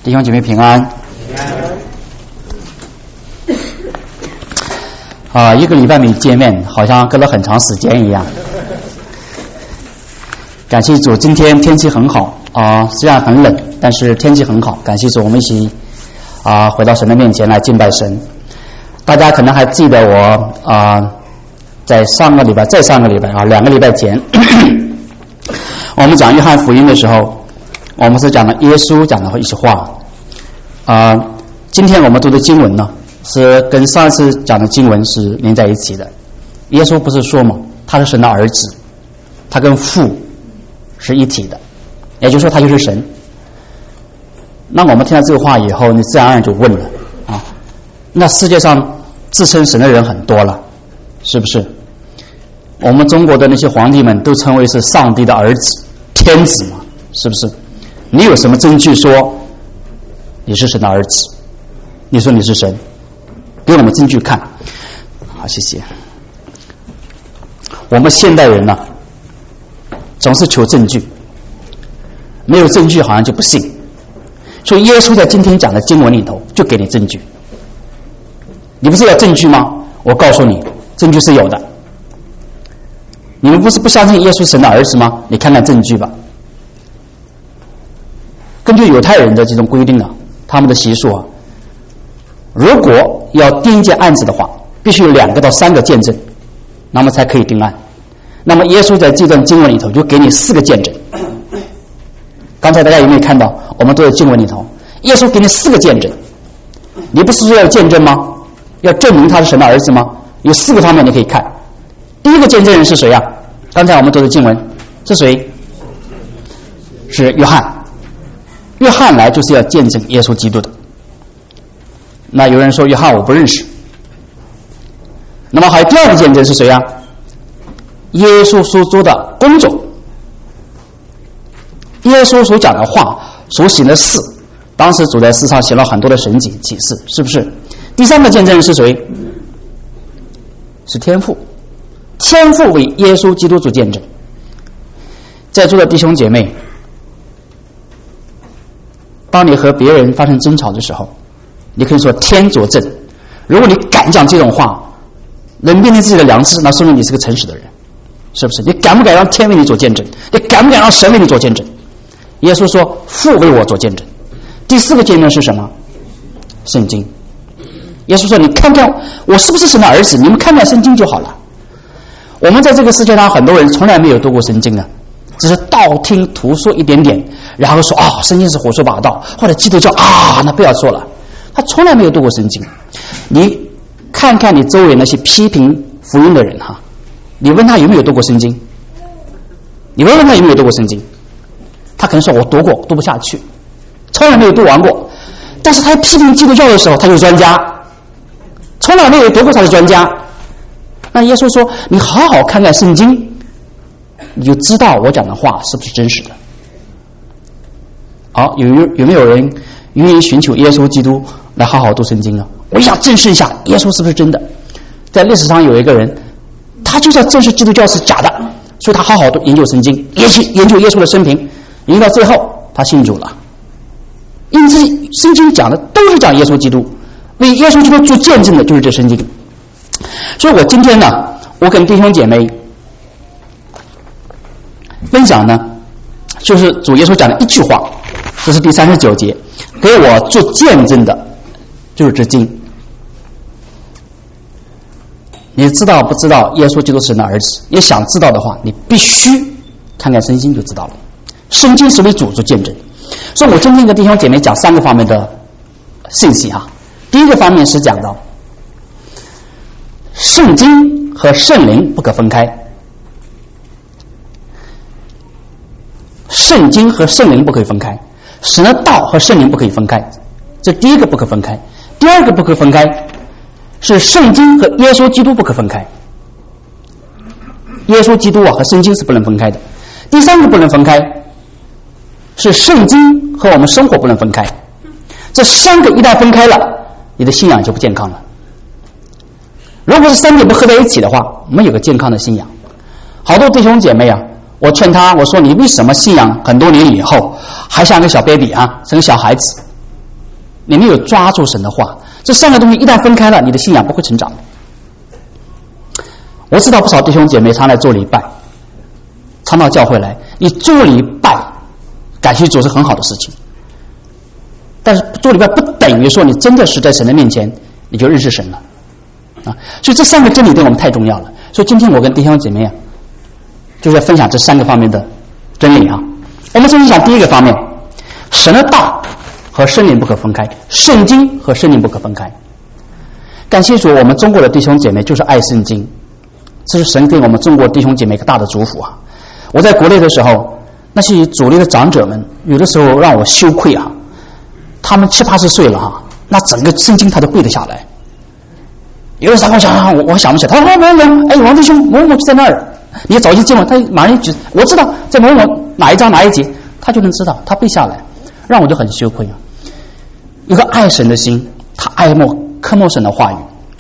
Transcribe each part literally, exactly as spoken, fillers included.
弟兄姐妹平安。啊，一个礼拜没见面，好像隔了很长时间一样。感谢主，今天天气很好啊，虽然很冷，但是天气很好。感谢主，我们一起啊回到神的面前来敬拜神。大家可能还记得我啊，在上个礼拜、再上个礼拜啊，两个礼拜前，我们讲约翰福音的时候，我们是讲了耶稣讲的一些话。啊，今天我们读的经文呢，是跟上次讲的经文是连在一起的。耶稣不是说嘛，他是神的儿子，他跟父是一体的，也就是说他就是神。那我们听到这个话以后，你自然而然就问了啊，那世界上自称神的人很多了，是不是？我们中国的那些皇帝们都称为是上帝的儿子、天子嘛，是不是？你有什么证据说你是神的儿子？你说你是神，给我们证据看。好，谢谢。我们现代人呢、啊，总是求证据，没有证据好像就不信。所以耶稣在今天讲的经文里头就给你证据。你不是要证据吗？我告诉你，证据是有的。你们不是不相信耶稣神的儿子吗？你看看证据吧。根据犹太人的这种规定啊，他们的习俗啊，如果要定一件案子的话，必须有两个到三个见证，那么才可以定案。那么耶稣在这段经文里头就给你四个见证。刚才大家有没有看到？我们都在经文里头，耶稣给你四个见证。你不是说要见证吗？要证明他是神的儿子吗？有四个方面你可以看。第一个见证人是谁呀、啊？刚才我们读的经文是谁？是约翰。约翰来就是要见证耶稣基督的。那有人说约翰我不认识。那么还有第二个见证是谁呀、啊？耶稣所做的工作，耶稣所讲的话，所行的事，当时主在世上行了很多的神迹启示，是不是？第三个见证人是谁？是天父。天父为耶稣基督做见证。在座的弟兄姐妹，当你和别人发生争吵的时候，你可以说天作证。如果你敢讲这种话，能辨定自己的良知，那说明你是个诚实的人，是不是？你敢不敢让天为你做见证？你敢不敢让神为你做见证？耶稣说父为我做见证。第四个见证是什么？圣经。耶稣说你看看我是不是神的儿子，你们看看圣经就好了。我们在这个世界上很多人从来没有读过圣经的，只是道听途说一点点，然后说啊、哦，圣经是胡说八道，或者基督教啊，那不要说了。他从来没有读过圣经。你看看你周围那些批评福音的人哈，你问他有没有读过圣经？你问问他有没有读过圣经？他可能说我读过，读不下去，从来没有读完过。但是他批评基督教的时候，他就是专家，从来没有读过，他是专家。那耶稣说你好好看看圣经，你就知道我讲的话是不是真实的。好，有有没有人愿意寻求耶稣基督来好好读圣经呢？我想证实一下耶稣是不是真的。在历史上有一个人，他就是要证实基督教是假的，所以他好好的研究圣经，研究研究耶稣的生平，研究到最后他信主了。因此圣经讲的都是讲耶稣基督，为耶稣基督做见证的就是这圣经。所以我今天呢，我跟弟兄姐妹分享呢，就是主耶稣讲的一句话，这是第三十九节，给我做见证的就是这经。你知道不知道耶稣基督是神的儿子？你想知道的话，你必须看看圣经就知道了。圣经是为主做见证。所以我今天跟弟兄姐妹讲三个方面的信息哈。第一个方面是讲到圣经和圣灵不可分开。圣经和圣灵不可以分开，神的道和圣灵不可以分开，这第一个不可分开。第二个不可分开是圣经和耶稣基督不可分开，耶稣基督啊和圣经是不能分开的。第三个不能分开是圣经和我们生活不能分开。这三个一旦分开了，你的信仰就不健康了。如果是三点不合在一起的话，没有个健康的信仰。好多弟兄姐妹啊，我劝他，我说你为什么信仰很多年以后还像个小 baby 啊，像个小孩子？ 你没有抓住神的话，这三个东西一旦分开了，你的信仰不会成长。我知道不少弟兄姐妹常来做礼拜，常到教会来，你做礼拜感谢主是很好的事情，但是做礼拜不等于说你真的是在神的面前你就认识神了啊！所以这三个真理对我们太重要了。所以今天我跟弟兄姐妹啊，就是要分享这三个方面的真理啊。我们先讲第一个方面，神的道和圣灵不可分开，圣经和圣灵不可分开。感谢主，我们中国的弟兄姐妹就是爱圣经，这是神给我们中国弟兄姐妹一个大的祝福啊！我在国内的时候，那些主力的长者们，有的时候让我羞愧啊！他们七八十岁了哈、啊，那整个圣经他都背得下来。有的时候我想，我我想不起来，他说王王，哎，王弟兄，某某就在那儿，你早就见过，他马上一举，我知道在某某哪一章哪一节，他就能知道，他背下来，让我就很羞愧啊！一个爱神的心，他爱慕科目神的话语。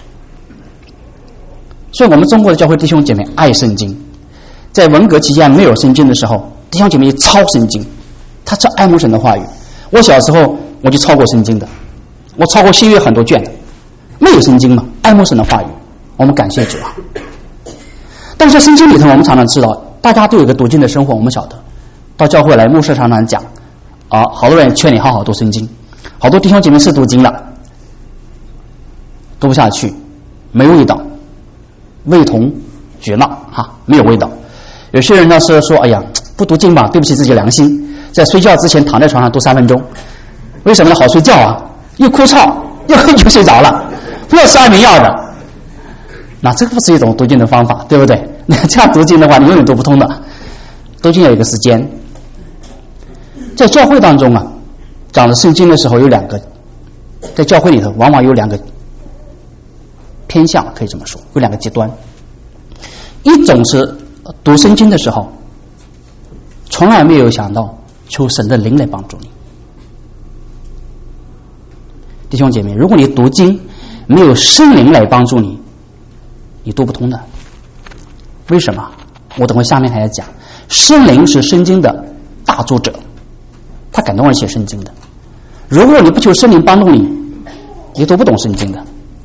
所以我们中国的教会弟兄姐妹爱圣经，在文革期间没有圣经的时候，弟兄姐妹抄圣经，他是爱慕神的话语。我小时候我就抄过圣经的，我抄过新约很多卷的，没有圣经嘛，爱慕神的话语，我们感谢主啊！但是在圣经里头，我们常常知道，大家都有一个读经的生活，我们晓得，到教会来，牧师常常讲啊，好多人劝你好好读圣经，好多弟兄姐妹是读经了，读不下去，没味道。味同嚼蜡哈，没有味道。有些人呢是说，哎呀，不读经吧，对不起自己良心，在睡觉之前躺在床上读三分钟，为什么呢？好睡觉啊，又枯燥，又就睡着了，不要吃安眠药的。那这个不是一种读经的方法，对不对？你这样读经的话，你永远读不通的。读经要有一个时间。在教会当中啊，讲的圣经的时候有两个，在教会里头往往有两个偏向，可以这么说，有两个极端。一种是读圣经的时候从来没有想到求神的灵来帮助你。弟兄姐妹，如果你读经没有圣灵来帮助你，你读不通的。为什么？我等会下面还要讲，圣灵是圣经的大作者，他感动人写圣经的。如果你不求圣灵帮助你，你读不懂圣经的。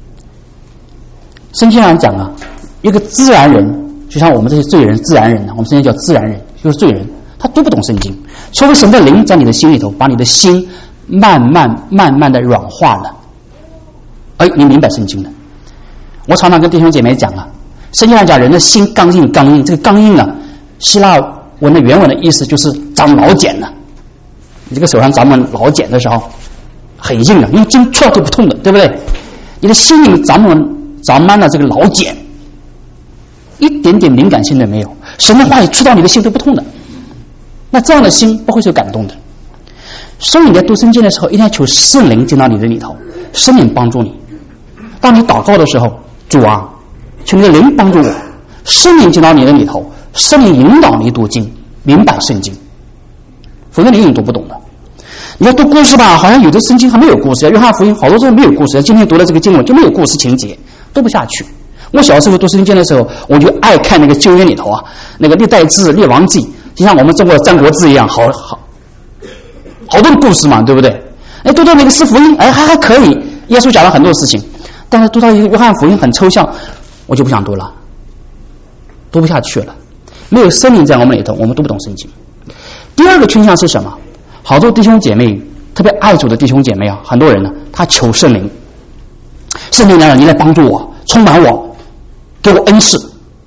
圣经上讲啊，一个自然人，就像我们这些罪人、自然人呢，我们现在叫自然人，就是罪人，他读不懂圣经，除非神的灵在你的心里头，把你的心慢慢、慢慢的软化了，哎，你明白圣经了。我常常跟弟兄姐妹讲啊，圣经上讲人的心刚硬，刚硬，这个刚硬啊，希腊文的原文的意思就是长老茧了。你这个手上长满老茧的时候，很硬的，用针戳都不痛的，对不对？你的心里长满长满了这个老茧，一点点敏感性都没有，神的话语触到你的心都不痛的，那这样的心不会受感动的。所以你在读圣经的时候，一定要求圣灵进到你的里头，圣灵帮助你。当你祷告的时候，主啊，求你的灵帮助我，圣灵进到你的里头，圣灵引导你读经，明白圣经，否则你永远读不懂的。你要读故事吧，好像有的圣经还没有故事，约翰福音好多时候没有故事，今天读的这个经文就没有故事情节，读不下去。我小时候读圣经的时候，我就爱看那个旧约里头啊，那个历代志、列王记，就像我们中国的三国志一样，好好好多故事嘛，对不对？哎，读到那个四福音，哎，还还可以，耶稣讲了很多事情，但是读到一个约翰福音很抽象，我就不想读了，读不下去了。没有圣灵在我们里头，我们读不懂圣经。第二个倾向是什么？好多弟兄姐妹，特别爱主的弟兄姐妹啊，很多人呢，他求圣灵，圣灵来了，你来帮助我，充满我，给我恩赐。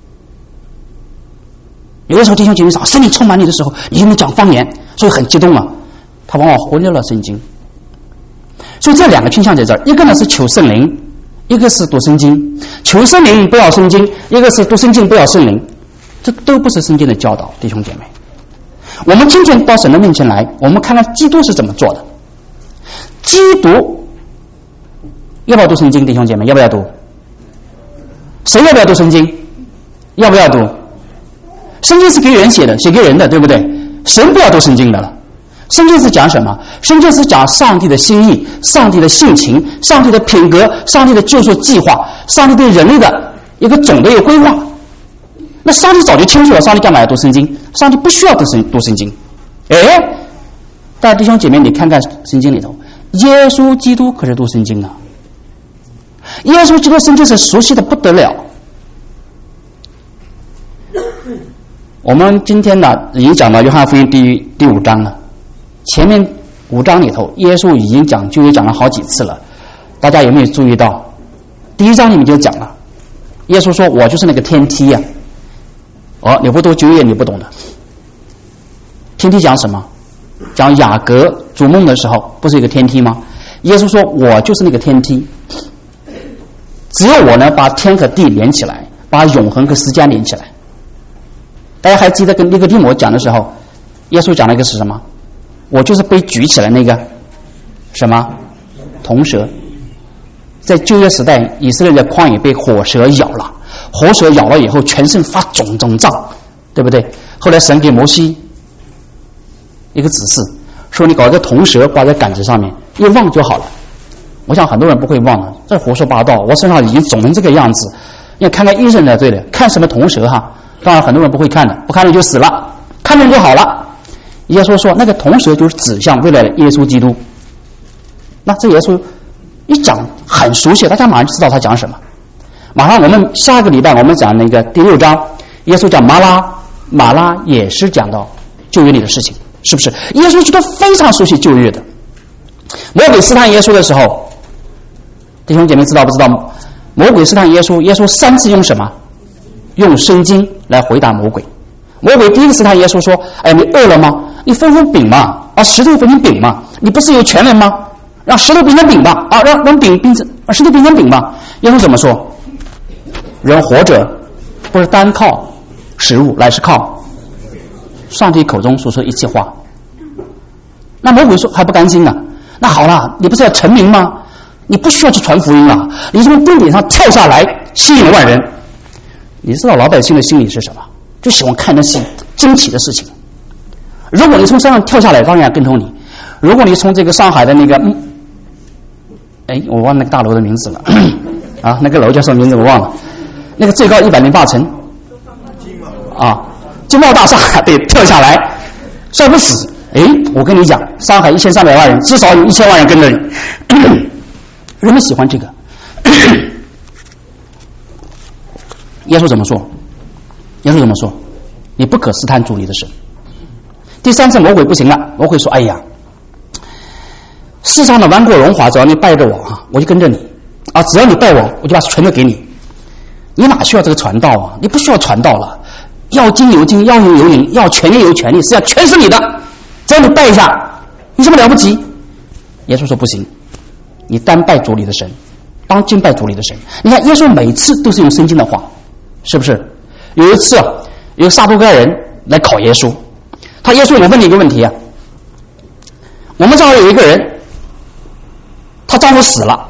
有的时候弟兄姐妹说，圣灵充满你的时候，你就能讲方言，所以很激动啊，他往往忽略了圣经。所以这两个倾向在这儿，一个呢是求圣灵，一个是读圣经。求圣灵不要圣经，一个是读圣经不要圣灵，这都不是圣经的教导，弟兄姐妹。我们今天到神的面前来，我们看看基督是怎么做的。基督要不要读圣经？弟兄姐妹，要不要读？谁要不要读圣经？要不要读？圣经是给人写的，写给人的，对不对？神不要读圣经的了。圣经是讲什么？圣经是讲上帝的心意、上帝的性情、上帝的品格、上帝的救赎计划、上帝对人类的一个总的一个规划。那上帝早就清楚了，上帝干嘛要读圣经？上帝不需要读圣读圣经。哎，大家弟兄姐妹，你看看圣经里头， 耶稣基督可是读圣经啊，耶稣基督圣经是熟悉的不得了。我们今天呢已经讲到约翰福音第第五章了，前面五章里头耶稣已经讲旧约讲了好几次了，大家有没有注意到？第一章里面就讲了，耶稣说我就是那个天梯呀、啊。哦，你不读旧约你不懂的。天梯讲什么？讲雅各做梦的时候不是一个天梯吗？耶稣说我就是那个天梯，只有我呢把天和地连起来，把永恒和时间连起来。大家还记得跟尼哥底母讲的时候，耶稣讲了一个是什么？我就是被举起来那个什么铜蛇。在旧约时代，以色列的旷野被火蛇咬了，火蛇咬了以后全身发肿肿胀，对不对？后来神给摩西一个指示，说你搞一个铜蛇挂在杆子上面，一忘就好了。我想很多人不会忘了，这胡说八道，我身上已经肿成这个样子，要看看医生才对的，看什么铜蛇哈？当然很多人不会看的，不看了就死了，看了就好了。耶稣说那个铜蛇就是指向未来的耶稣基督。那这耶稣一讲很熟悉，大家马上就知道他讲什么。马上我们下个礼拜我们讲那个第六章，耶稣讲马拉，马拉也是讲到旧约里的事情，是不是？耶稣基督非常熟悉旧约的。魔鬼试探耶稣的时候，弟兄姐妹知道不知道？魔鬼试探耶稣，耶稣三次用什么？用圣经来回答魔鬼。魔鬼第一个试探耶稣说：“哎，你饿了吗？你分分饼嘛，啊，石头分成饼嘛，你不是有权能吗？让石头变成饼吧，啊，让让饼变成啊，石头变成饼吧。”耶稣怎么说？人活着不是单靠食物，乃是靠上帝口中所说一切话。那魔鬼说还不甘心呢，那好了，你不是要成名吗？你不需要去传福音了，你从顶顶上跳下来吸引万人。你知道老百姓的心理是什么？就喜欢看那些惊奇的事情。如果你从山上跳下来，当然要跟从你。如果你从这个上海的那个，嗯，哎，我忘了那个大楼的名字了，啊，那个楼叫什么名字我忘了，那个最高一百零八层，啊，金茂大厦，对，跳下来，摔不死。哎，我跟你讲，上海一千三百万人，至少有一千万人跟着你，人们喜欢这个。耶稣怎么说？耶稣怎么说？你不可试探主你的神。第三次魔鬼不行了，魔鬼说：“哎呀，世上的万国荣华，只要你拜着我啊，我就跟着你啊！只要你拜我，我就把传道给你。你哪需要这个传道啊？你不需要传道了。要金有金，要银有银，要权力有权力，是要全是你的。只要你拜一下，有什么了不起？”耶稣说：“不行，你单拜主你的神，当敬拜主你的神。”你看，耶稣每次都是用圣经的话。是不是？有一次啊，有个撒都该人来考耶稣，他耶稣我问你一个问题啊，我们正好有一个人，她丈夫死了，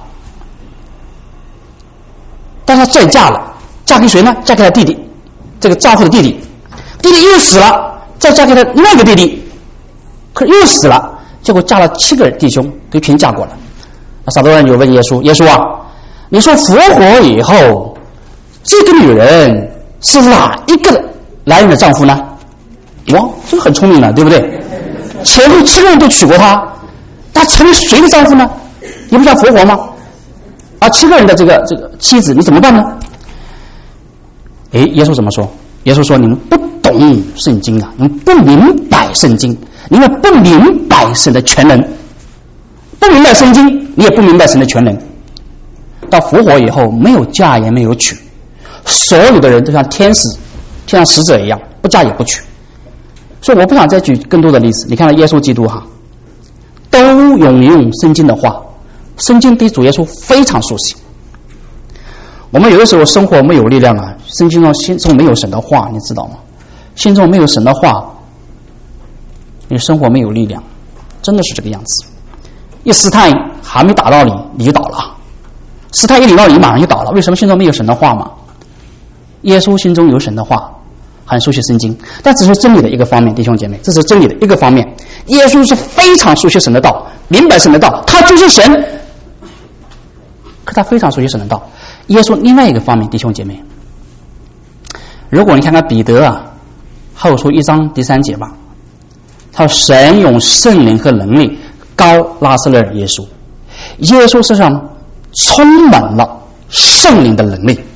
但是她再嫁了，嫁给谁呢？嫁给她弟弟，这个丈夫的弟弟，弟弟又死了，再嫁给他另外一个弟弟，可是又死了，结果嫁了七个弟兄，都全嫁过了。那撒都该人就问耶稣：“耶稣啊，你说复活以后，这个女人是哪一个男人的丈夫呢？”哇，这个很聪明了，对不对？前后七个人都娶过她，她成为谁的丈夫呢？你不想复活吗？啊，七个人的这个这个妻子，你怎么办呢？哎，耶稣怎么说？耶稣说：“你们不懂圣经啊，你们不明白圣经，你们不明白神的全能，不明白圣经，你也不明白神的全能。到复活以后，没有嫁也没有娶。”所有的人都像天使、天上使者一样，不嫁也不娶。所以我不想再举更多的例子。你看到耶稣基督哈，都引用圣经的话，圣经对主耶稣非常熟悉。我们有的时候生活没有力量啊，圣经中心中没有神的话，你知道吗？心中没有神的话，你生活没有力量，真的是这个样子。一试探还没打到你，你就倒了；试探一领到你，马上就倒了。为什么心中没有神的话嘛？耶稣心中有神的话，很熟悉圣经，但只是真理的一个方面，弟兄姐妹，这是真理的一个方面。耶稣是非常熟悉神的道，明白神的道，他就是神，可他非常熟悉神的道。耶稣另外一个方面，弟兄姐妹，如果你看看彼得啊，后书一章第三节吧，他说神用圣灵和能力高拉撒勒尔耶稣。耶稣身上充满了圣灵的能力。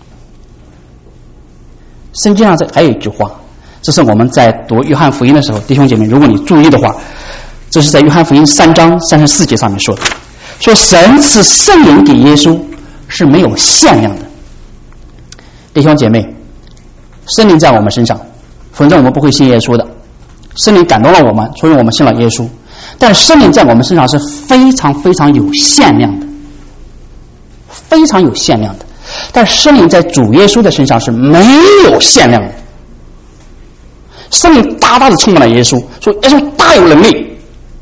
圣经上这还有一句话，这是我们在读约翰福音的时候，弟兄姐妹，如果你注意的话，这是在约翰福音三章三十四节上面说的，说神赐圣灵给耶稣是没有限量的。弟兄姐妹，圣灵在我们身上，否则我们不会信耶稣的。圣灵感动了我们，所以我们信了耶稣。但圣灵在我们身上是非常非常有限量的，非常有限量的。但圣灵在主耶稣的身上是没有限量的。圣灵大大的充满了耶稣，说耶稣大有能力。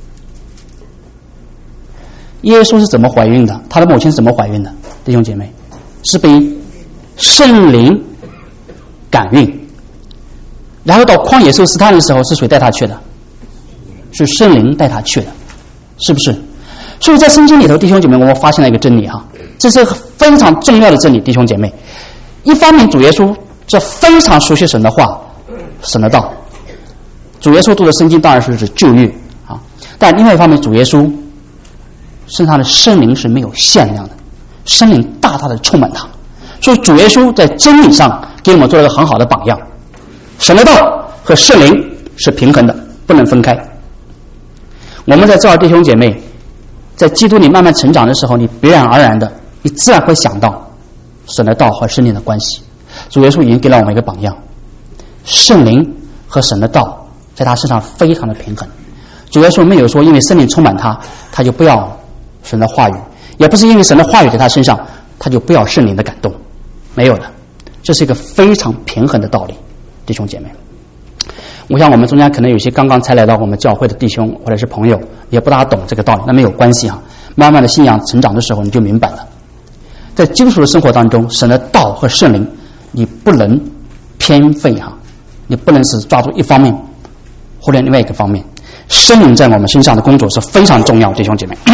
耶稣是怎么怀孕的？他的母亲是怎么怀孕的？弟兄姐妹，是被圣灵感孕，然后到旷野受试探的时候，是谁带他去的？是圣灵带他去的，是不是？所以在圣经里头，弟兄姐妹，我们发现了一个真理哈，这是非常重要的真理，弟兄姐妹。一方面，主耶稣是非常熟悉神的话、神的道。主耶稣读的圣经当然是指旧约啊，但另外一方面，主耶稣身上的圣灵是没有限量的，圣灵大大的充满他。所以主耶稣在真理上给我们做了一个很好的榜样，神的道和圣灵是平衡的，不能分开。我们在这儿，弟兄姐妹，在基督里慢慢成长的时候，你必然而然的，你自然会想到神的道和圣灵的关系。主耶稣已经给了我们一个榜样，圣灵和神的道在他身上非常的平衡。主耶稣没有说因为圣灵充满他，他就不要神的话语，也不是因为神的话语在他身上，他就不要圣灵的感动，没有的。这是一个非常平衡的道理，弟兄姐妹。我想我们中间可能有些刚刚才来到我们教会的弟兄或者是朋友，也不大懂这个道理，那没有关系啊。慢慢的信仰成长的时候，你就明白了。在基督徒的生活当中，神的道和圣灵，你不能偏废哈，你不能是抓住一方面或者另外一个方面。圣灵在我们身上的工作是非常重要，弟兄姐妹。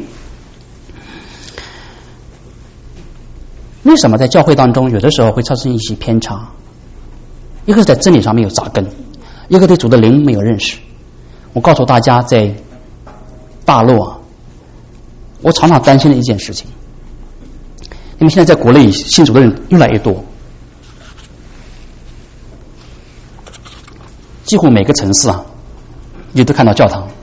为什么在教会当中有的时候会产生一些偏差？一个是在真理上没有扎根，一个对主的灵没有认识。我告诉大家，在大陆啊，我常常担心的一件事情，因为现在在国内信主的人越来越多，几乎每个城市啊，你都看到教堂，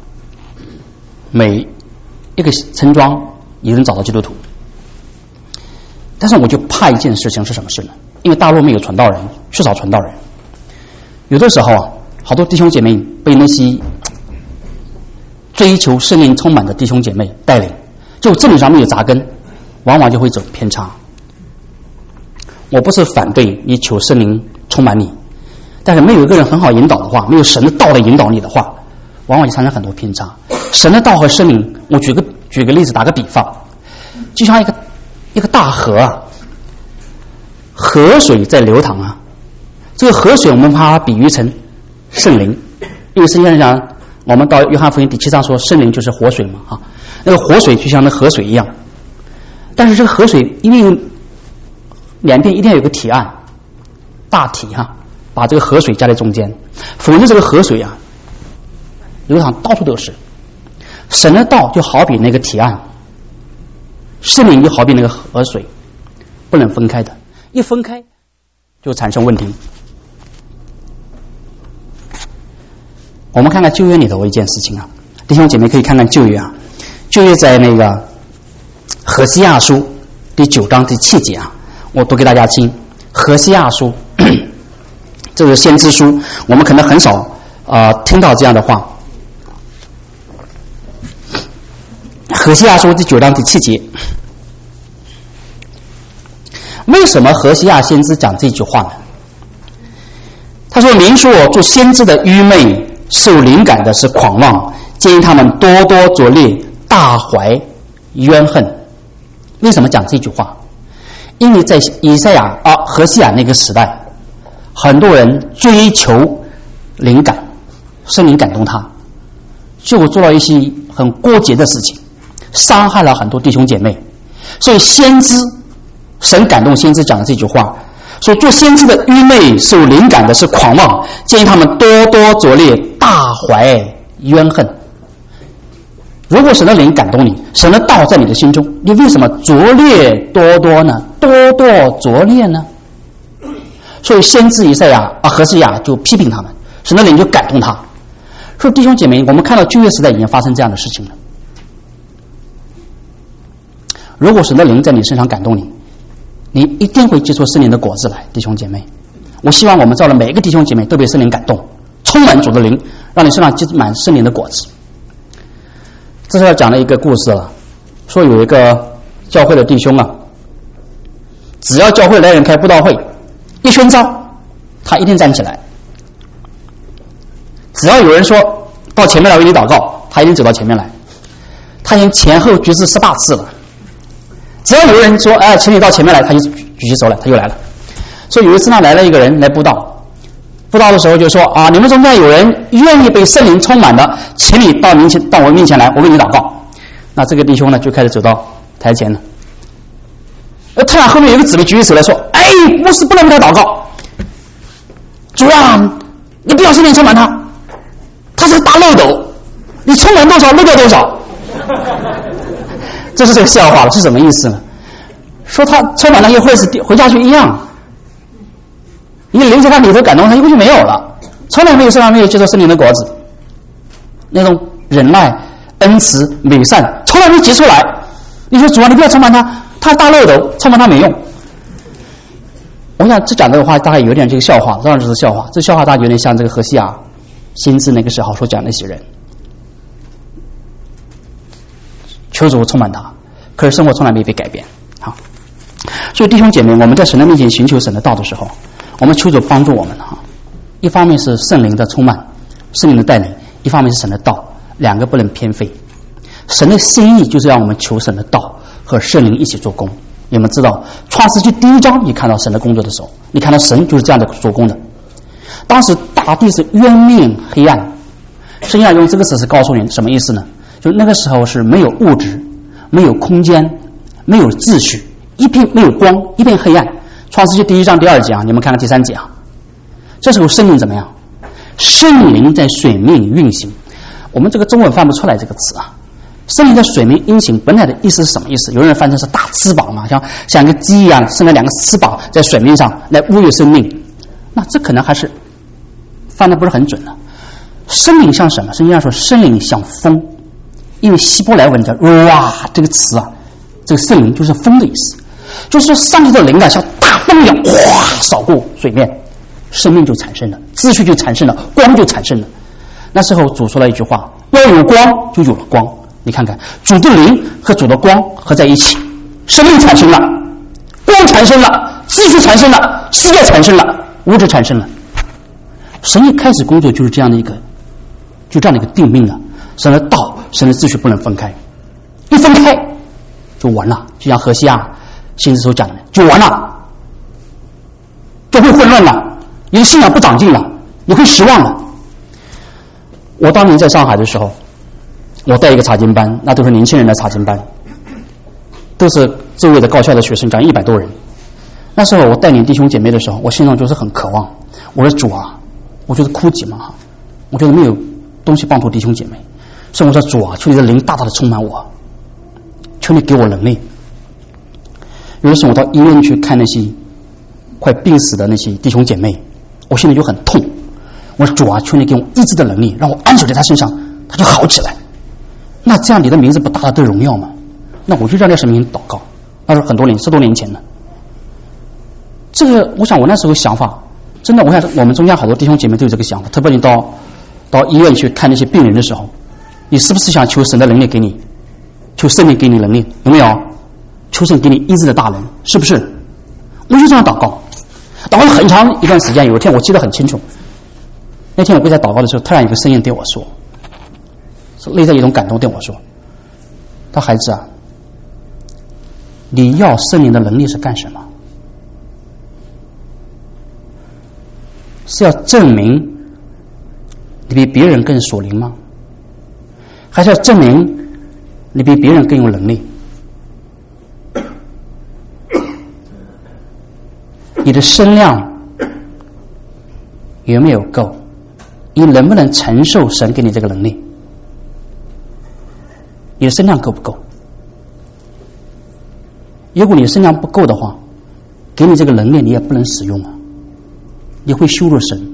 每一个村庄也能找到基督徒。但是我就怕一件事情是什么事呢？因为大陆没有传道人，缺少传道人。有的时候啊，好多弟兄姐妹被那些追求圣灵充满的弟兄姐妹带领，就真理上没有扎根，往往就会走偏差。我不是反对你求圣灵充满你，但是没有一个人很好引导的话，没有神的道来引导你的话，往往就产生很多偏差。神的道和圣灵，我举个举个例子，打个比方，就像一个一个大河啊，河水在流淌啊，这个河水我们把它比喻成圣灵，因为圣经上讲，我们到约翰福音第七章说圣灵就是活水嘛啊，那个活水就像那河水一样，但是这个河水因为两边一定要有个堤岸，大堤哈、啊，把这个河水加在中间，否则这个河水啊流淌到处都是。神的道就好比那个堤岸，圣灵就好比那个河水，不能分开的，一分开就产生问题。我们看看旧约里头一件事情啊，弟兄姐妹可以看看旧约啊，旧约在那个何西阿书第九章第七节啊，我读给大家听。何西阿书这是先知书，我们可能很少啊、呃、听到这样的话。何西阿书第九章第七节，为什么何西阿先知讲这句话呢？他说：“明说做先知的愚昧，受灵感的是狂妄，建议他们多多作孽，大怀冤恨。”为什么讲这句话？因为在以赛亚啊何西阿那个时代，很多人追求灵感，圣灵感动他，结果做了一些很过节的事情，伤害了很多弟兄姐妹。所以先知神感动先知讲的这句话，说做先知的愚昧，受灵感的是狂妄，建议他们多多作孽，大怀冤恨。 如果神的灵感动你，神的道在你的心中，你为什么拙劣多多呢？多多拙劣呢？所以先知以赛亚啊何西亚就批评他们，神的灵就感动他。说弟兄姐妹，我们看到旧约时代已经发生这样的事情了。如果神的灵在你身上感动你，你一定会结出圣灵的果子来，弟兄姐妹。我希望我们照了每一个弟兄姐妹都被圣灵感动，充满主的灵，让你身上结满圣灵的果子。这是要讲的一个故事了，说有一个教会的弟兄啊，只要教会来人开布道会，一宣召，他一定站起来。只要有人说到前面来为你祷告，他一定走到前面来。他已经前后举止十八次了。只要有人说哎，请你到前面来，他就举起手来，他又来了。所以有一次呢，来了一个人来布道，布道的时候就说啊，你们中间有人愿意被圣灵充满的，请你到面前到我面前来，我为你祷告。那这个弟兄呢就开始走到台前了。而他俩后面有一个姊妹举起手来说，哎，牧师不能为他祷告，主啊，你不要圣灵充满他，他是个大漏斗，你充满多少漏掉多少。这是这个笑话了，是什么意思呢？说他充满了一会是回家去一样，你灵在他里头感动，他一会就没有了，从来没有身上没有接受圣灵的果子，那种忍耐、恩慈、美善，从来没结出来。你说主啊，你不要充满他，他是大漏斗，充满他没用。我想这讲这个话大概有点这个笑话，当然这是笑话。这笑话大概有点像这个何西阿先知那个时候所讲的那些人，求主充满他，可是生活从来没被改变。好，所以弟兄姐妹，我们在神的面前寻求神的道的时候，我们求主帮助我们哈。一方面是圣灵的充满，圣灵的带领；一方面是神的道，两个不能偏废。神的心意就是让我们求神的道和圣灵一起做工。你们知道创世纪第一章你看到神的工作的时候，你看到神就是这样的做工的。当时大地是渊面黑暗，圣经上用这个词是告诉你什么意思呢？就那个时候是没有物质，没有空间，没有秩序，一片没有光，一片黑暗。创世纪第一章第二节啊，你们看看第三节啊。这时候圣灵怎么样？圣灵在水面运行。我们这个中文翻不出来这个词啊。圣灵在水面运行本来的意思是什么意思？有人翻成是大翅膀嘛，像像一个鸡一样生了两个翅膀在水面上来孕育生命。那这可能还是翻的不是很准了。圣灵像什么？圣经上说圣灵像风，因为希伯来文叫哇这个词啊，这个圣灵就是风的意思，就是说上帝的灵感像大风一样哗扫过水面，生命就产生了，秩序就产生了，光就产生了。那时候主说了一句话，要有光就有了光。你看看主的灵和主的光合在一起，生命产生了，光产生了，秩序产生了，世界产生了，物质产生了。神一开始工作就是这样的一个就这样的一个定命了。神的道神的秩序不能分开，一分开就完了，就像何西阿先知所讲的，就完了，就会混乱了，你的信仰不长进了，你会失望了。我当年在上海的时候，我带一个查经班，那都是年轻人的查经班，都是周围的高校的学生，讲一百多人。那时候我带领弟兄姐妹的时候，我心中就是很渴望，我说主啊，我就是枯竭嘛哈，我觉得没有东西帮助弟兄姐妹，所以我说主啊，求你的灵大大的充满我，求你给我能力。有的时候我到医院去看那些快病死的那些弟兄姐妹，我心里就很痛。我说主啊，求你给我医治的能力，让我安守在他身上，他就好起来。那这样你的名字不大大的荣耀吗？那我就让那神明祷告。那是很多年，十多年前了。这个，我想我那时候想法，真的，我想我们中间好多弟兄姐妹都有这个想法。特别你到到医院去看那些病人的时候，你是不是想求神的能力给你，求圣灵给你能力？有没有？求神给你医治的大能，是不是？我就这样祷告，祷告了很长一段时间。有一天我记得很清楚，那天我跪在祷告的时候，突然有个声音对我说，是内在一种感动对我说：“他孩子啊，你要圣灵的能力是干什么？是要证明你比别人更属灵吗？还是要证明你比别人更有能力？你的身量有没有够？你能不能承受神给你这个能力？ 你的身量够不够？如果你的身量不够的话，给你这个能力你也不能使用啊，你会羞辱神。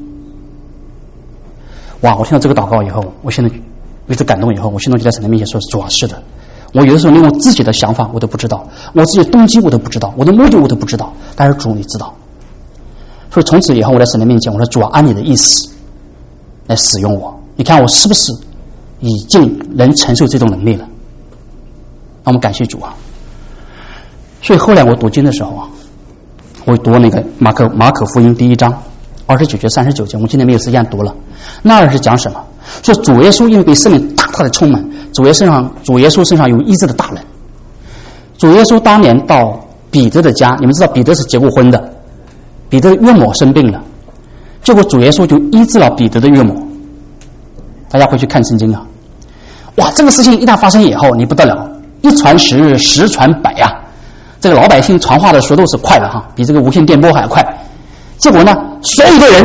哇！我听到这个祷告以后，我现在为之感动以后，我心中就在神的面前说：主啊，是的，我有的时候连我自己的想法我都不知道，我自己的动机我都不知道，我的目的我都不知道，但是主你知道。所以从此以后我在神的面前，我说：主啊，按你的意思来使用我，你看我是不是已经能承受这种能力了？那我们感谢主啊！所以后来我读经的时候啊，我读那个马可马可福音第一章二十九节三十九节，我们今天没有时间读了。那儿是讲什么？说主耶稣因为被圣灵大大的充满，主耶稣身上主耶稣身上有医治的大能。主耶稣当年到彼得的家，你们知道彼得是结过婚的，彼得的岳母生病了，结果主耶稣就医治了彼得的岳母。大家回去看圣经啊！哇，这个事情一旦发生以后，你不得了，一传十日，十传百啊！这个老百姓传话的速度是快的哈，比这个无线电波还快。结果呢，所有的人，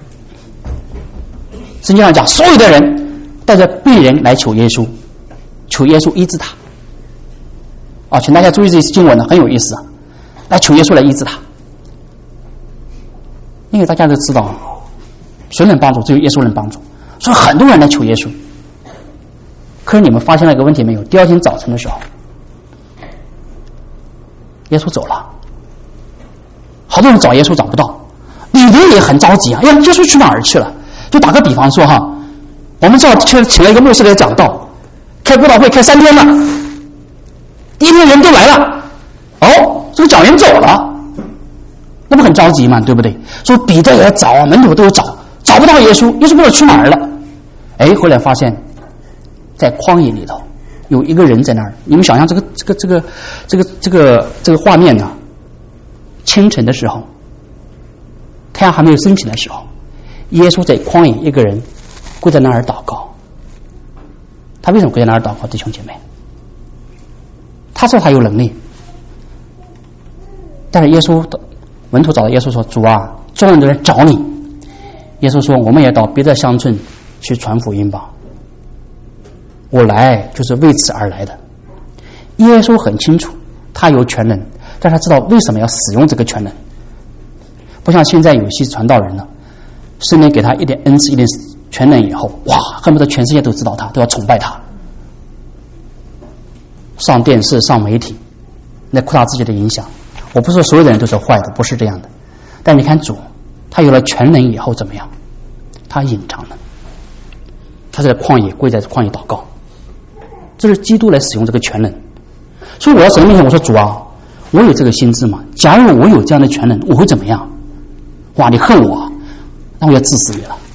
圣经上讲，所有的人带着病人来求耶稣，求耶稣医治他。啊，请大家注意这些经文呢，很有意思啊！来求耶稣来医治他，因为大家都知道，谁能帮助？只有耶稣能帮助。所以很多人来求耶稣。可是你们发现了一个问题没有？第二天早晨的时候，耶稣走了，好多人找耶稣找不到，彼得也很着急啊！哎呀，耶稣去哪儿去了？就打个比方说哈，我们这儿请请了一个牧师来讲道，开布道会开三天了，第一天人都来了，哦，这个讲员走了，那不很着急嘛，对不对？所以彼得也找，门徒都找，找不到耶稣，耶稣不知道去哪儿了。哎，后来发现，在旷野里头有一个人在那儿。你们想象这个这个这个这个这个这个画面呢？清晨的时候，太阳还没有升起的时候，耶稣在旷野一个人跪在那儿祷告。他为什么跪在那儿祷告？弟兄姐妹，他说他有能力，但是耶稣门徒找到耶稣说：“主啊，众人都在找你。”耶稣说：“我们也到别的乡村去传福音吧。我来就是为此而来的。”耶稣很清楚，他有权能，但他知道为什么要使用这个权能。不像现在有些传道人呢，圣灵给他一点恩赐、一点权能以后，哇，恨不得全世界都知道他，都要崇拜他，上电视、上媒体，来扩大自己的影响。我不是说所有的人都是坏的，不是这样的。但你看主，他有了权能以后怎么样？他隐藏了，他在旷野跪在旷野祷告，这是基督来使用这个权能。所以我要神面前我说：“主啊，我有这个心智吗？假如我有这样的权能，我会怎么样？哇，你恨我，那我要治死你了。”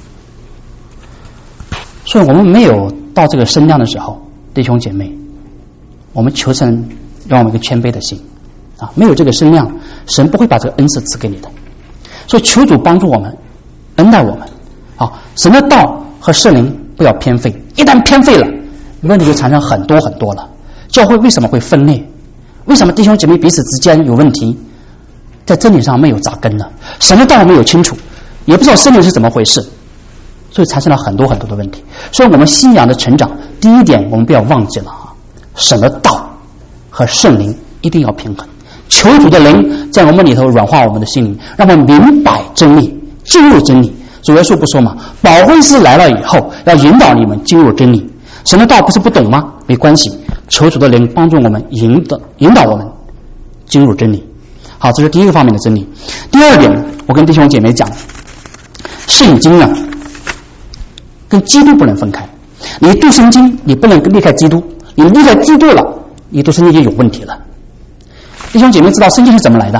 所以我们没有到这个身量的时候，弟兄姐妹，我们求神让我们一个谦卑的心啊！没有这个身量，神不会把这个恩赐赐给你的。所以求主帮助我们，恩待我们啊！神的道和圣灵不要偏废，一旦偏废了，问题就产生很多很多了。教会为什么会分裂？为什么弟兄姐妹彼此之间有问题？在真理上没有扎根呢？神的道没有清楚，也不知道圣灵是怎么回事，所以产生了很多很多的问题。所以我们信仰的成长，第一点我们不要忘记了啊，神的道和圣灵一定要平衡。求主的灵在我们里头软化我们的心灵，让我们明白真理，进入真理。主耶稣不说嘛，保惠师来了以后要引导你们进入真理。神的道不是不懂吗？没关系，求主的灵帮助我们，引导引导我们进入真理。好，这是第一个方面的真理。第二点，我跟弟兄姐妹讲，圣经啊跟基督不能分开。你读圣经，你不能离开基督，你离开基督了，你读圣经就有问题了。弟兄姐妹知道圣经是怎么来的？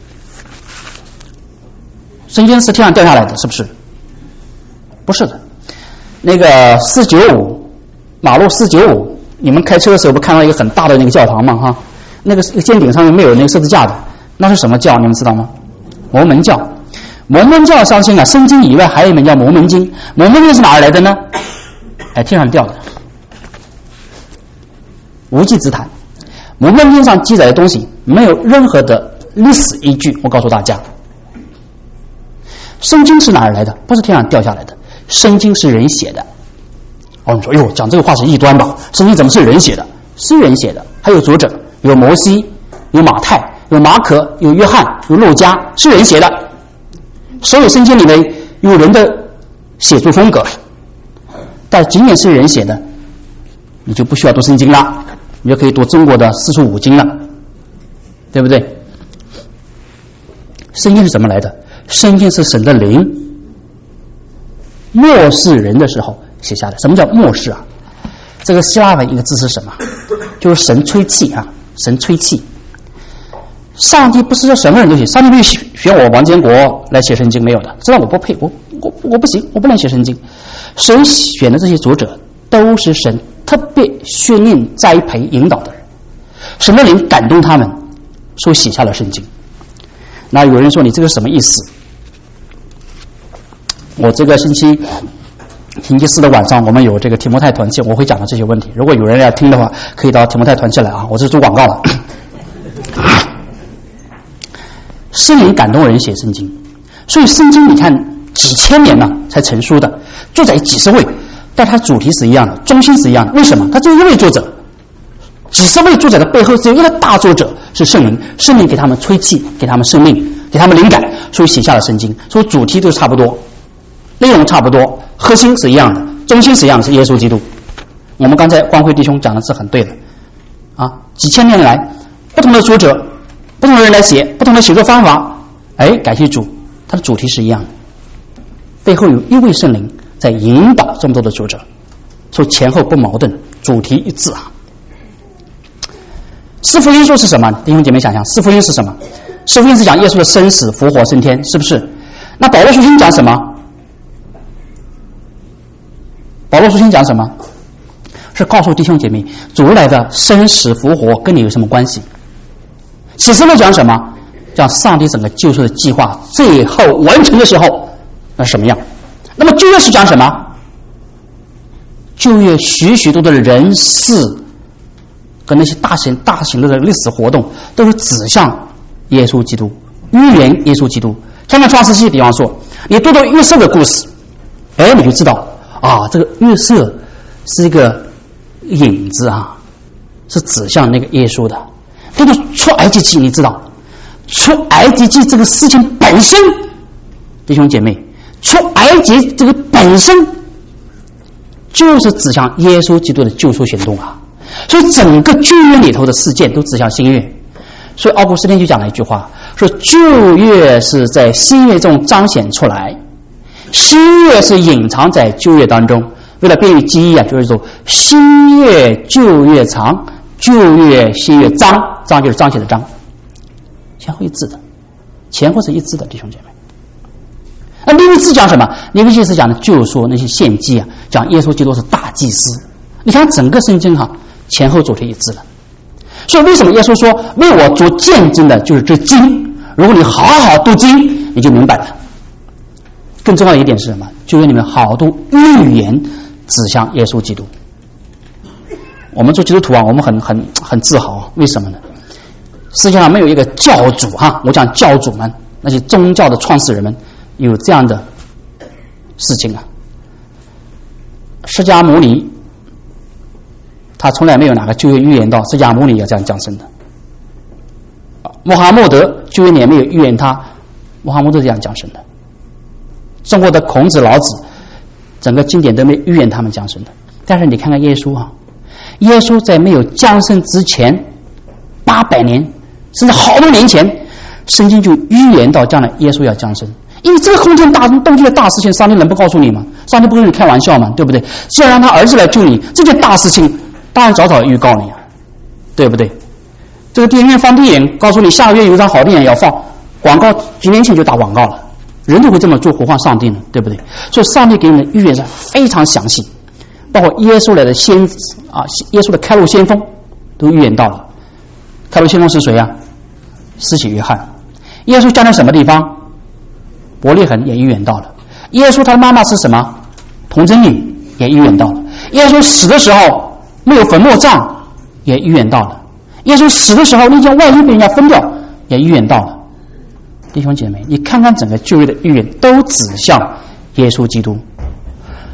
圣经是天上掉下来的，是不是？不是的。那个四九五马路四九五，你们开车的时候不看到一个很大的那个教堂吗？哈，那个尖顶上面没有那个十字架的，那是什么教？你们知道吗？摩门教。摩门教相信啊，圣经以外还有一门叫摩门经。摩门经是哪儿来的呢？哎，天上掉的，无稽之谈。摩门经上记载的东西没有任何的历史依据。我告诉大家，圣经是哪儿来的？不是天上掉下来的，圣经是人写的， 哦，你说，哟，讲这个话是异端吧？圣经怎么是人写的？是人写的，还有作者，有摩西，有马太，有马可，有约翰，有路加，是人写的。所有圣经里面有人的写作风格，但仅仅是人写的，你就不需要读圣经了，你就可以读中国的四书五经了，对不对？圣经是怎么来的？圣经是神的灵漠视人的时候写下的。什么叫漠视啊？这个希腊文一个字是什么？就是神吹气啊，神吹气。上帝不是说什么人都写，上帝没有选我王建国来写圣经，没有的，知道我不配，我我我不行，我不能写圣经。神选的这些作者都是神特别训练、栽培、引导的人，神的灵感动他们，所以写下了圣经。那有人说你这个什么意思？我这个星期星期四的晚上，我们有这个提摩太团契，我会讲到这些问题。如果有人要听的话，可以到提摩太团契来啊，我这是做广告了。圣灵感动人写圣经，所以圣经你看几千年了才成书的，作者几十位，但它主题是一样的，中心是一样的。为什么？它只有一位作者，几十位作者的背后只有一个大作者，是圣灵。圣灵给他们吹气，给他们生命，给他们灵感，所以写下了圣经。所以主题都差不多，内容差不多，核心是一样的，中心是一样的，是耶稣基督。我们刚才光辉弟兄讲的是很对的啊，几千年来不同的作者，不同的人来写，不同的写作方法，哎，感谢主，它的主题是一样的，背后有一位圣灵在引导这么多的作者，所以前后不矛盾，主题一致啊。四福音书是什么？弟兄姐妹想想，四福音是什么？四福音是讲耶稣的生死、复活、升天，是不是？那保罗书信讲什么？保罗书信讲什么？是告诉弟兄姐妹，主来的生死复活跟你有什么关系？启示录讲什么？讲上帝整个救赎的计划最后完成的时候那什么样？那么旧约是讲什么？旧约许许多多的人事跟那些大型大型的历史活动都是指向耶稣基督，预言耶稣基督。看看创世纪，比方说你读读约瑟的故事，哎，你就知道啊，这个约瑟是一个影子啊，是指向那个耶稣的。这个出埃及记，你知道出埃及记这个事情本身，弟兄姐妹，出埃及这个本身就是指向耶稣基督的救赎行动啊。所以整个旧约里头的事件都指向新约。所以奥古斯丁就讲了一句话，说旧约是在新约中彰显出来，新约是隐藏在旧约当中。为了便于记忆啊，就是说新约旧约藏，旧约新约彰，彰就是彰显的彰，前后一致的，前后是一致的，弟兄姐妹。那利未记讲什么？利未记是讲的就是说那些献祭啊，讲耶稣基督是大祭司。你看整个圣经哈、啊，前后主题一致的。所以为什么耶稣说为我做见证的就是这经？如果你好好读经，你就明白了。更重要的一点是什么？旧约里面好多预言指向耶稣基督。我们做基督徒啊，我们很很很自豪，为什么呢？世界上没有一个教主哈、啊，我讲教主们，那些宗教的创始人们有这样的事情啊。释迦牟尼，他从来没有哪个旧约预言到释迦牟尼要这样降生的。穆罕默德旧约也没有预言他穆罕默德这样降生的。中国的孔子、老子，整个经典都没预言他们降生的。但是你看看耶稣啊，耶稣在没有降生之前八百年甚至好多年前，圣经就预言到将来耶稣要降生。因为这个空天大动地的大事情，上帝能不告诉你吗？上帝不跟你开玩笑吗？对不对？既然让他儿子来救你，这件大事情当然早早预告你啊，对不对？这个电影院放电影，告诉你下个月有一场好电影要放，广告几年前就打广告了，人都会这么做，何况上帝呢？对不对？所以上帝给你的预言是非常详细，包括耶稣来的先啊，耶稣的开路先锋都预言到了。开路先锋是谁啊？施洗约翰。耶稣降在什么地方？伯利恒也预言到了。耶稣他的妈妈是什么？童贞女也预言到了。耶稣死的时候没有坟墓葬也预言到了。耶稣死的时候那件外衣被人家分掉也预言到了。弟兄姐妹，你看看整个旧约的预言都指向耶稣基督。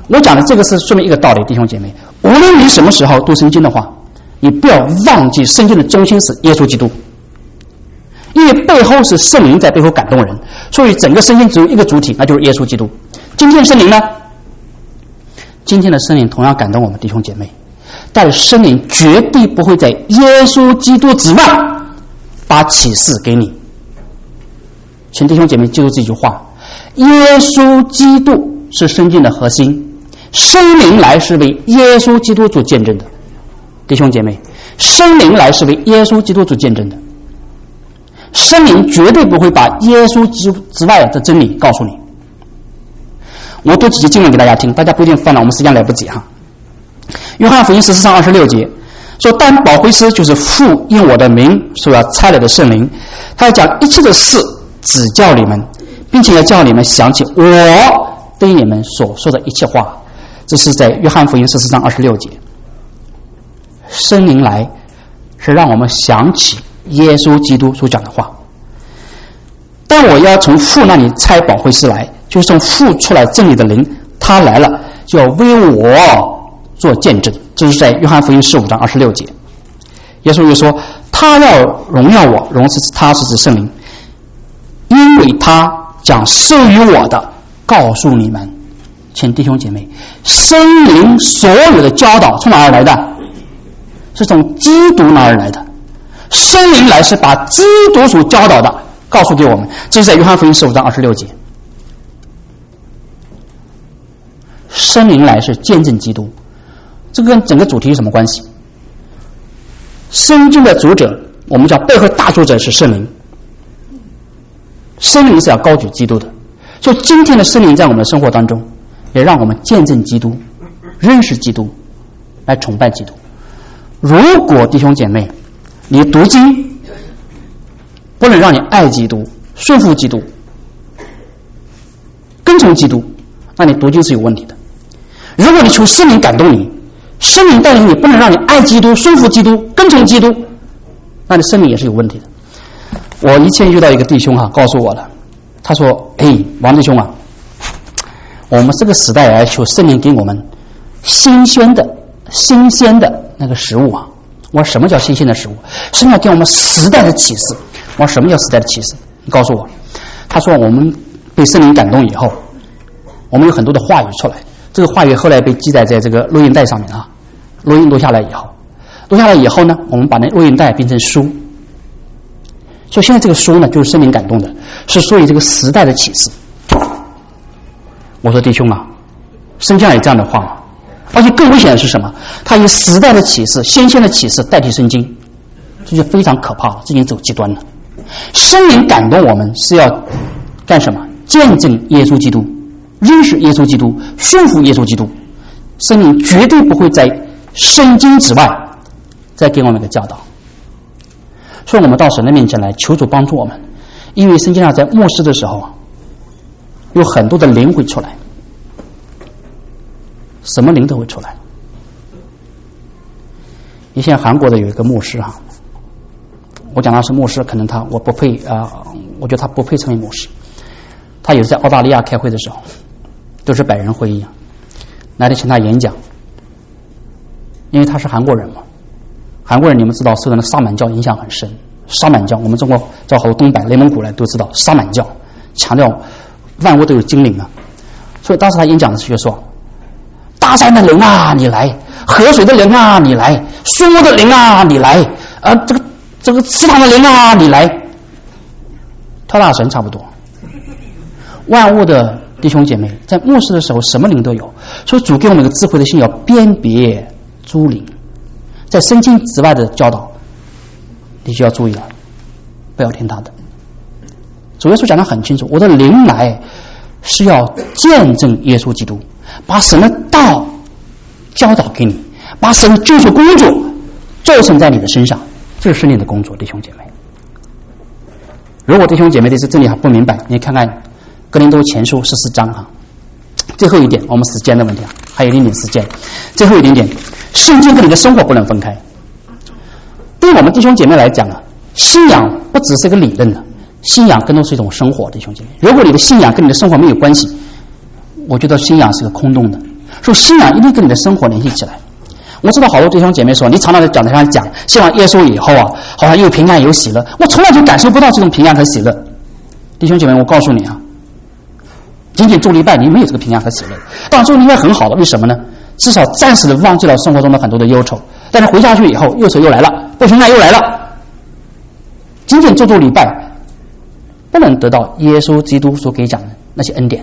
我讲的这个是说明一个道理，弟兄姐妹，无论你什么时候读圣经的话，你不要忘记圣经的中心是耶稣基督，因为背后是圣灵在背后感动人，所以整个圣经只有一个主体，那就是耶稣基督。今天圣灵呢？今天的圣灵同样感动我们弟兄姐妹，但是圣灵绝对不会在耶稣基督之外把启示给你。请弟兄姐妹记住这句话，耶稣基督是圣经的核心，圣灵来是为耶稣基督做见证的。弟兄姐妹，圣灵来是为耶稣基督做见证的，圣灵绝对不会把耶稣基督之外的真理告诉你。我读几节经文给大家听，大家不一定翻了，我们时间来不及哈。约翰福音十四章二十六节说，但保惠师就是父因我的名所要差来的圣灵，他要讲一切的事指教你们，并且要叫你们想起我对你们所说的一切话。这是在约翰福音十四章二十六节。圣灵来是让我们想起耶稣基督所讲的话，但我要从父那里差保惠师来，就是从父出来真理的灵，他来了就要为我做见证。这是在约翰福音十五章二十六节。耶稣又说，他要荣耀我，荣是他是指圣灵，因为他将授予我的告诉你们。请弟兄姐妹，圣灵所有的教导从哪儿来的？是从基督那儿来的。圣灵来是把基督所教导的告诉给我们，这是在约翰福音十五章二十六节。圣灵来是见证基督，这跟整个主题有什么关系？圣经的主者，我们叫背后大主者是圣灵，圣灵是要高举基督的。所以今天的圣灵在我们的生活当中，也让我们见证基督，认识基督，来崇拜基督。如果弟兄姐妹，你读经不能让你爱基督、顺服基督、跟从基督，那你读经是有问题的。如果你求圣灵感动你，圣灵带领你不能让你爱基督、顺服基督、跟从基督，那你圣灵也是有问题的。我以前遇到一个弟兄哈、啊，告诉我了，他说：“哎，王弟兄啊，我们这个时代来求圣灵给我们新鲜的、新鲜的那个食物啊。”我说什么叫新鲜的食物？圣灵要给我们时代的启示。我说什么叫时代的启示？你告诉我。他说我们被圣灵感动以后，我们有很多的话语出来，这个话语后来被记载在这个录音带上面啊。录音录下来以后，录下来以后呢，我们把那录音带变成书。所以现在这个书呢，就是圣灵感动的，是属于这个时代的启示。我说弟兄啊，圣经上有这样的话吗？而且更危险的是什么？他以时代的启示、先鲜的启示代替圣经，这就非常可怕了，这已经走极端了。圣灵感动我们是要干什么？见证耶稣基督，认识耶稣基督，顺服耶稣基督。圣灵绝对不会在圣经之外再给我们一个教导。所以我们到神的面前来求主帮助我们，因为圣经上在末世的时候有很多的灵会出来，什么灵都会出来。以前韩国的有一个牧师哈，我讲他是牧师，可能他我不配啊、呃，我觉得他不配成为牧师。他有在澳大利亚开会的时候，都是百人会议啊，来的请他演讲，因为他是韩国人嘛。韩国人你们知道受到那萨满教影响很深，萨满教我们中国叫好多东北、内蒙古人都知道，萨满教强调万物都有精灵啊。所以当时他演讲的时候就说：大山的灵啊你来，河水的灵啊你来，树木的灵啊你来，啊这个这个池塘的灵啊你来，跳大神差不多。万物的弟兄姐妹在末世的时候什么灵都有，所以主给我们一个智慧的心，要辨别诸灵。在圣经之外的教导你就要注意了，不要听他的。主耶稣讲得很清楚，我的灵来是要见证耶稣基督，把神的道教导给你，把神的救赎工作做成在你的身上，这是你的工作，弟兄姐妹。如果弟兄姐妹对这真理还不明白，你看看哥林多前书十四章啊。最后一点，我们时间的问题啊，还有一点点时间。最后一点点，圣经跟你的生活不能分开。对我们弟兄姐妹来讲啊，信仰不只是一个理论的，信仰更多是一种生活，弟兄姐妹。如果你的信仰跟你的生活没有关系，我觉得信仰是个空洞的。 所以信仰一定跟你的生活联系起来。我知道好多弟兄姐妹说，你常常在讲台上讲，信了耶稣以后啊，好像又平安又喜乐。我从来就感受不到这种平安和喜乐。弟兄姐妹，我告诉你啊，仅仅做礼拜，你没有这个平安和喜乐。当然做礼拜很好的，为什么呢？至少暂时的忘记了生活中的很多的忧愁，但是回下去以后，忧愁又来了，不平安又来了。仅仅做做礼拜，不能得到耶稣基督所给讲的那些恩典。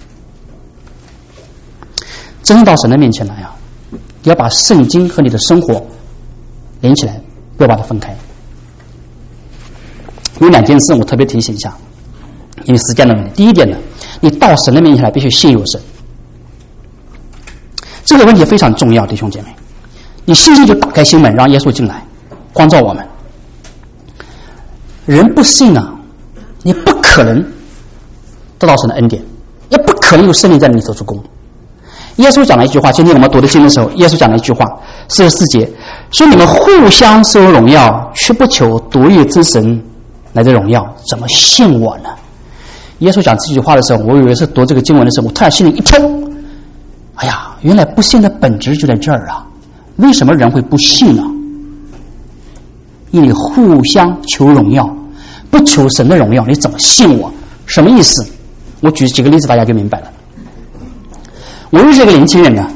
真正到神的面前来啊，你要把圣经和你的生活连起来，不要把它分开。有两件事我特别提醒一下，因为时间的问题。第一点呢，你到神的面前来必须信有神，这个问题非常重要，弟兄姐妹。你信心就打开心门，让耶稣进来光照我们。人不信啊，你不可能得到神的恩典，也不可能有圣灵在你里头做工。耶稣讲了一句话，今天我们读的经的时候，耶稣讲了一句话，四十四节说：“你们互相收荣耀，却不求独一之神来的荣耀，怎么信我呢？”耶稣讲这句话的时候，我以为是读这个经文的时候，我突然心里一痛，哎呀，原来不信的本质就在这儿啊！为什么人会不信呢？因为互相求荣耀，不求神的荣耀，你怎么信我？什么意思？我举几个例子，大家就明白了。我认识一个年轻人呢，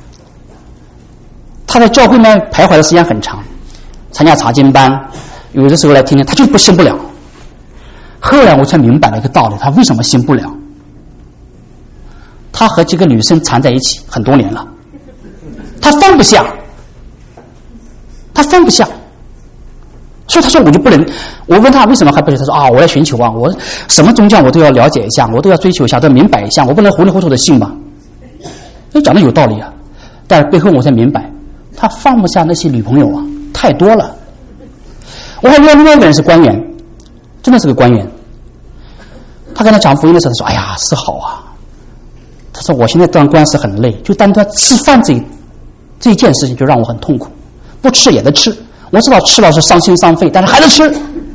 他在教会呢徘徊的时间很长，参加查经班，有的时候来听听，他就不信不了。后来我才明白了一个道理，他为什么信不了。他和几个女生缠在一起很多年了，他放不下，他放不下，所以他说我就不能。我问他为什么还不行，他说啊，我要寻求啊，我什么宗教我都要了解一下，我都要追求一下，都要明白一下，我不能糊里糊涂的信吧。那讲的有道理啊，但是背后我才明白，他放不下那些女朋友啊，太多了。我还遇到另外一个人是官员，真的是个官员。他跟他讲福音的时候，他说：“哎呀，是好啊。”他说：“我现在当官司很累，就单单吃饭这这一件事情就让我很痛苦，不吃也得吃。我知道吃了是伤心伤肺，但是还得吃。”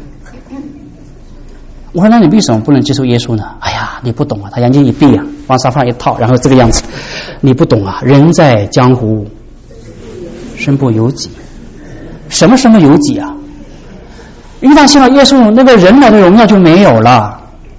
我说：“那你为什么不能接受耶稣呢？”哎呀，你不懂啊！他眼睛一闭啊，往沙发上一套，然后这个样子，你不懂啊！人在江湖，身不由己。什么什么由己啊？一旦信了耶稣，那个人来的荣耀就没有了，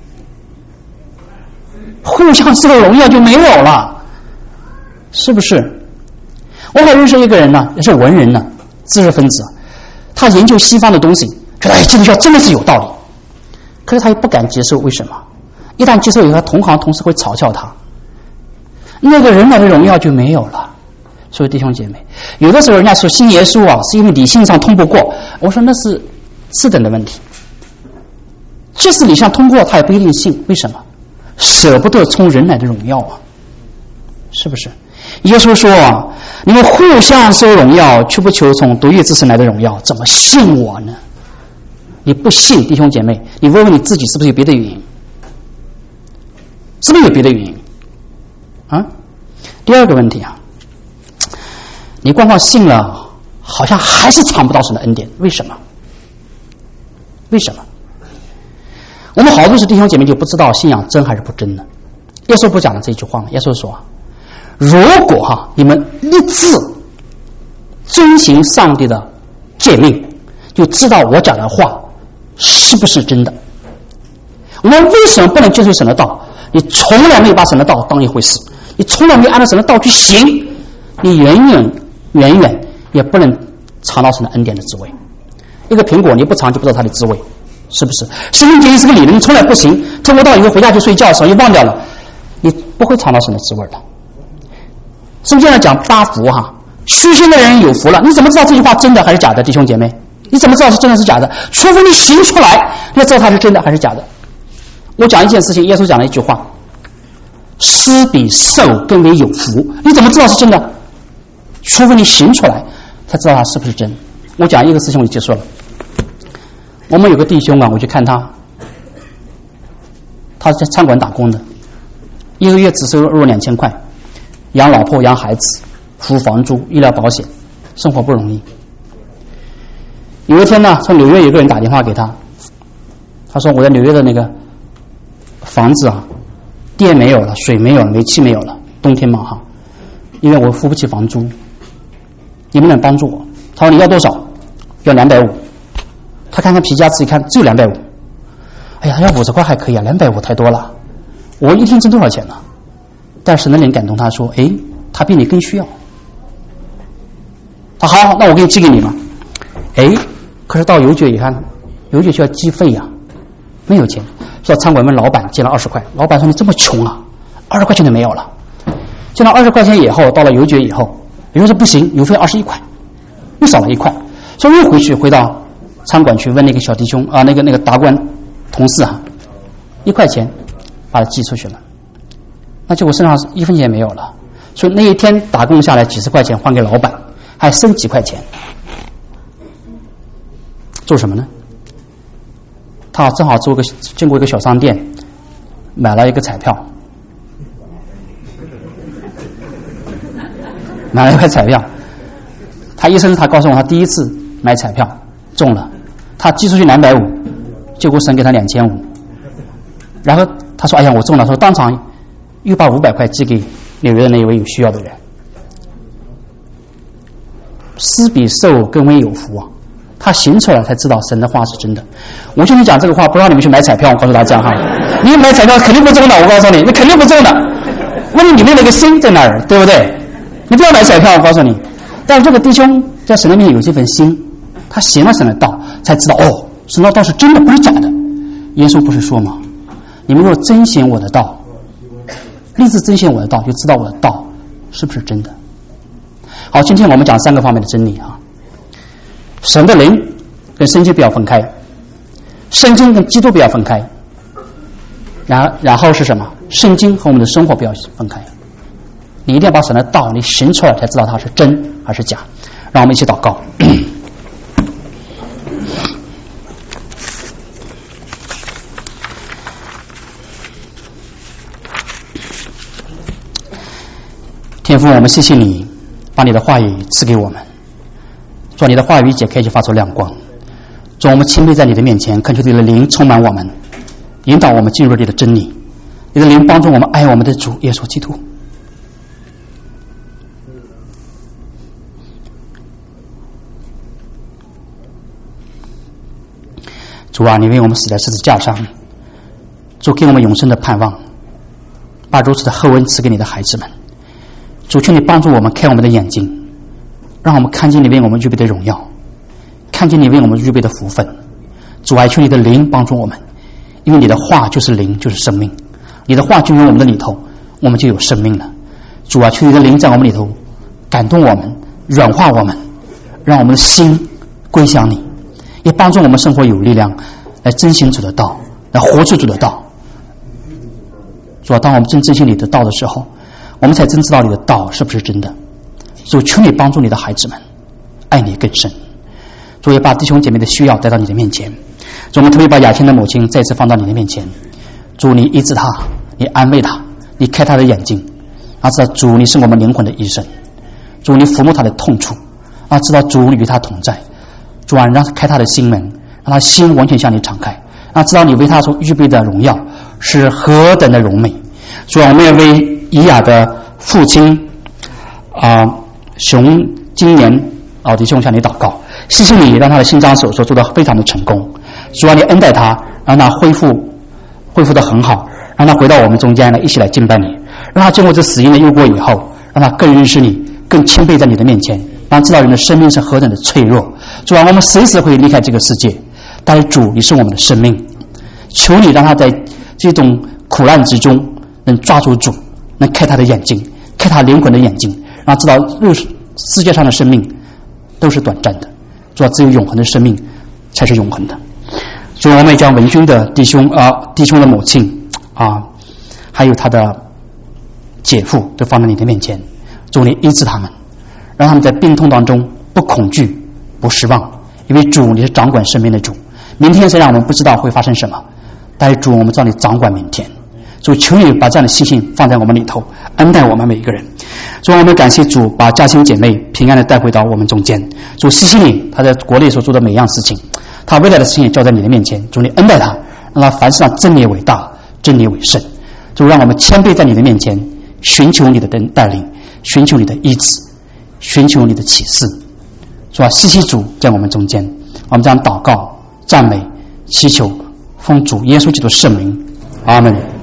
互相这个荣耀就没有了，是不是？我还认识一个人呢，也是文人呢，知识分子，他研究西方的东西，觉得哎，基督教真的是有道理。可是他也不敢接受，为什么？一旦接受以后，他同行同事会嘲笑他，那个人来的荣耀就没有了。所以弟兄姐妹，有的时候人家说信耶稣啊，是因为理性上通不过。我说那是次等的问题，即使理性通过，他也不一定信。为什么？舍不得从人来的荣耀啊，是不是？耶稣说啊，你们互相收荣耀，却不求从独一之神来的荣耀，怎么信我呢？你不信，弟兄姐妹，你问问你自己，是不是有别的原因？是不是有别的原因？啊？第二个问题啊，你光光信了，好像还是尝不到神的恩典，为什么？为什么？我们好多是弟兄姐妹就不知道信仰真还是不真的。耶稣不讲了这句话吗？耶稣说，如果哈你们立志遵行上帝的诫命，就知道我讲的话是不是真的。我们为什么不能接受神的道？你从来没有把神的道当一回事，你从来没有按照神的道去行，你远远远远也不能尝到神的恩典的滋味。一个苹果你不尝就不知道它的滋味，是不是？生命节是个理论，你从来不行，听不到以后回家去睡觉的时候又忘掉了，你不会尝到神的滋味的。圣经上讲八福哈，虚心的人有福了。你怎么知道这句话真的还是假的，弟兄姐妹？你怎么知道是真的是假的？除非你行出来，你要知道它是真的还是假的。我讲一件事情，耶稣讲了一句话：施比受更为有福。你怎么知道是真的？除非你行出来，才知道它是不是真。我讲一个事情我就结束了。我们有个弟兄啊，我去看他，他在餐馆打工的，一个月只收入两千块，养老婆养孩子，付房租医疗保险，生活不容易。有一天呢，从纽约有个人打电话给他，他说我在纽约的那个房子啊，电没有了，水没有了，煤气没有了，冬天嘛哈， 因为我付不起房租，你们能帮助我？他说你要多少？要两百五。他看看皮夹子，一看只有两百五。哎呀，要五十块还可以啊，两百五太多了。我一天挣多少钱呢？但是神的灵感动他说，哎，他比你更需要。他好，那我给你寄给你嘛。哎，可是到邮局一看，邮局需要寄费呀、啊，没有钱。到餐馆问老板借了二十块，老板说你这么穷啊，二十块钱都没有了。借了二十块钱以后，到了邮局以后，邮局说不行，邮费二十一块，又少了一块，所以又回去回到餐馆去问那个小弟兄啊，那个那个达官同事啊，一块钱把他寄出去了，那结果身上一分钱也没有了。所以那一天打工下来几十块钱还给老板，还剩几块钱，做什么呢？他正好做个经过一个小商店，买了一个彩票，买了一块彩票。他医生他告诉我，他第一次买彩票中了，他寄出去两百五，结果省给他两千五。然后他说：“哎呀，我中了！”说当场又把五百块寄给纽约的那一位有需要的人。施比受更为有福啊！他行出来才知道神的话是真的。我就你讲这个话，不让你们去买彩票，我告诉大家哈，你买彩票肯定不中的，我告诉你，你肯定不中的。问题你们那个心在哪儿，对不对？你不要买彩票，我告诉你。但是这个弟兄在神的面前有这份心，他行了神的道，才知道哦，神的道是真的，不是假的。耶稣不是说吗？你们若遵行我的道，立志遵行我的道，就知道我的道是不是真的。好，今天我们讲三个方面的真理啊。神的灵跟圣经不要分开，圣经跟基督不要分开，然然后是什么？圣经和我们的生活不要分开。你一定要把神的道你行出来，才知道它是真还是假。让我们一起祷告。天父，我们谢谢你把你的话语赐给我们，做你的话语解开就发出亮光。主，我们谦卑在你的面前，恳求你的灵充满我们，引导我们进入你的真理。你的灵帮助我们爱我们的主耶稣基督。主啊，你为我们死在十字架上，主给我们永生的盼望，把如此的厚恩赐给你的孩子们。主，求你帮助我们开我们的眼睛，让我们看见你为我们预备的荣耀，看见你为我们预备的福分。主啊，求你的灵帮助我们，因为你的话就是灵，就是生命。你的话进入我们的里头，我们就有生命了。主啊，求你的灵在我们里头感动我们，软化我们，让我们的心归向你，也帮助我们生活有力量，来遵行主的道，来活出主的道。主啊，当我们真遵行你的道的时候，我们才真知道你的道是不是真的。主，求你帮助你的孩子们爱你更深。主，也把弟兄姐妹的需要带到你的面前。主，我们特别把雅婷的母亲再次放到你的面前。主，你医治她，你安慰她，你开她的眼睛，啊，知道主你是我们灵魂的医生。主，你抚摸她的痛处，啊，知道主你与她同在。主啊，让她开她的心门，让她心完全向你敞开，啊，知道你为她所预备的荣耀是何等的荣美。主啊，我们也为以雅的父亲啊、呃、熊今年老弟兄向你祷告，谢谢你让他的心脏手术做得非常的成功。主啊，你恩待他，让他恢复恢复得很好，让他回到我们中间来一起来敬拜你，让他经过这死荫的幽谷以后，让他更认识你，更谦卑在你的面前，让他知道人的生命是何等的脆弱。主啊，我们随时会离开这个世界，但是主你是我们的生命，求你让他在这种苦难之中能抓住主，能开他的眼睛，开他灵魂的眼睛，让他知道世界上的生命都是短暂的，主啊，只有永恒的生命才是永恒的。主，我们也将文君的弟兄啊、呃、弟兄的母亲啊，还有他的姐夫都放在你的面前。主，你医治他们，让他们在病痛当中不恐惧不失望，因为主你是掌管生命的主。明天虽然我们不知道会发生什么，但是主我们知道你掌管明天。主，求你把这样的信心放在我们里头，恩待我们每一个人。主，我们感谢主把嘉欣姐妹平安的带回到我们中间。主，谢谢你她在国内所做的每样事情，她未来的事情也交在你的面前。主，你恩待她，让她凡事上真理为大，真理为圣。主，让我们谦卑在你的面前，寻求你的带领， 寻求你的医治，寻求你的启示。主啊，谢谢主在我们中间，我们这样祷告、赞美、祈求，奉主耶稣基督圣名，阿门。